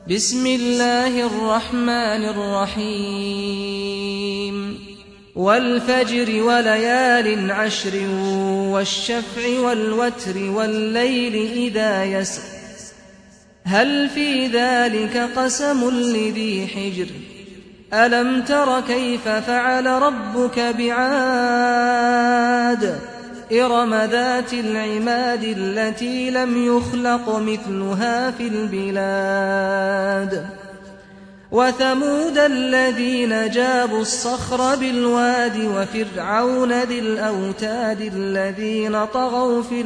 بسم الله الرحمن الرحيم والفجر وليال عشر والشفع والوتر والليل إذا يسر هل في ذلك قسم لذي حجر ألم تر كيف فعل ربك بعاد إرم ذات العماد التي لم يخلق مثلها في البلاد وثمود الذين جابوا الصخر بالواد وفرعون ذي الأوتاد الذين طغوا في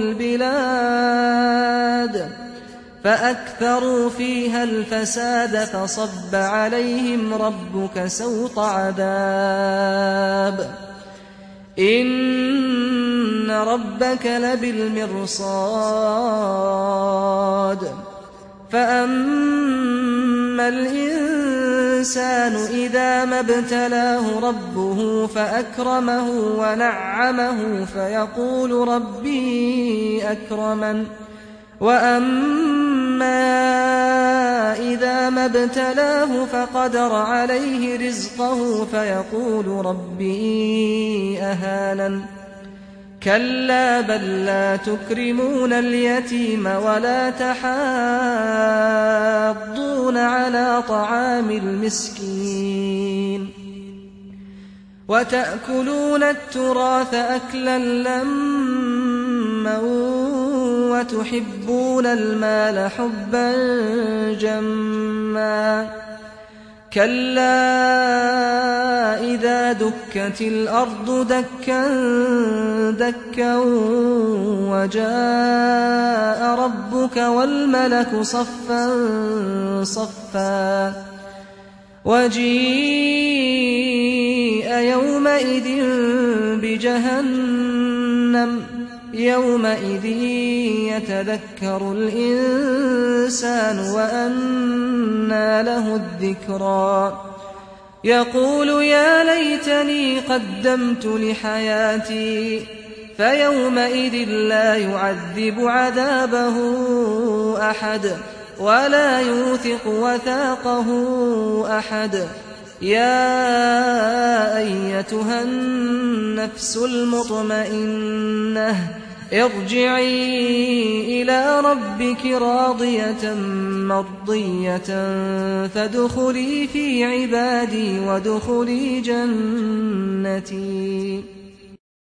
البلاد فأكثروا فيها الفساد فصب عليهم ربك سوط عذاب إن ربك لبالمرصاد فأما الإنسان إذا ما ابتلاه ربه فأكرمه ونعمه فيقول ربي أكرمن وأما إذا ما ابتلاه فقدر عليه رزقه فيقول ربي أهانن كلا بل لا تكرمون اليتيم ولا تحاضون على طعام المسكين وتأكلون التراث أكلا لما وتحبون المال حبا جما كلا إذا دكت الأرض دكا دكا وجاء ربك والملك صفا صفا وجيء يومئذ بجهنم يومئذ يتذكر الإنسان وأنى له الذكرى يقول يا ليتني قدمت لحياتي فيومئذ لا يعذب عذابه أحد ولا يوثق وثاقه أحد يا أيتها النفس المطمئنة ارجعي إلى ربك راضية مرضية فادخلي في عبادي وادخلي جنتي